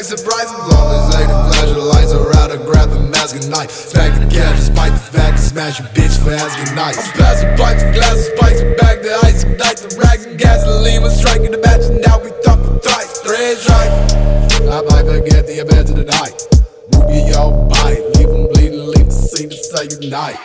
Back surprising, always like the flash of lights. Or out to grab the mask and knife. Smack the cash despite the fact to smash your bitch for asking nice. I'm passing pipes and glasses, spikes and back the ice. Ignite the rags and gasoline. We're striking the match and now we thump the thrice. Threads right. I might forget the event of the night. Boogie y'all bite, leave them bleeding, leave the scene to say goodnight.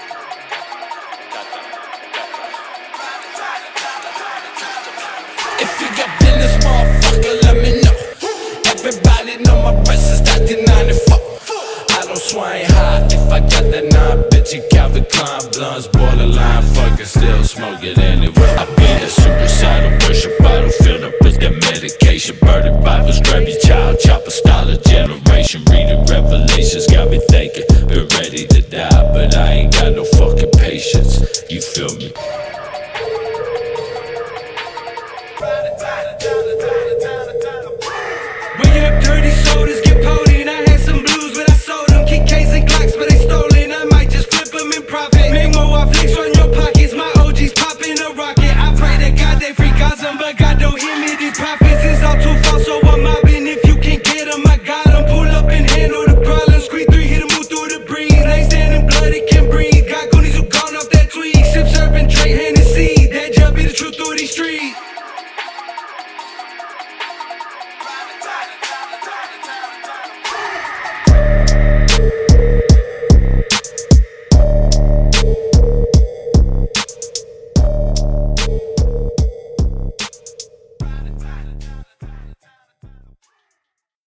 If you got business, motherfucker, let me know. Everybody know my price is 1994. I don't swing high if I got that 9, bitch, you Calvin Klein blunts, borderline, fucking still smoke it anyway. I be that suicidal, worship bottle filled up with that medication. Burning Bibles, grab your child, chopper style of generation. Reading Revelations, got me thinking, been ready to die, but I ain't got no fucking patience. You feel me? When you have dirty sodas, get pony. And I had some blues, but I sold them. Kick K's and Glocks, but they stolen. I might just flip them and profit. Make more flicks on your pockets. My OG's popping a rocket. I pray to God they free Gaza, but God don't hear.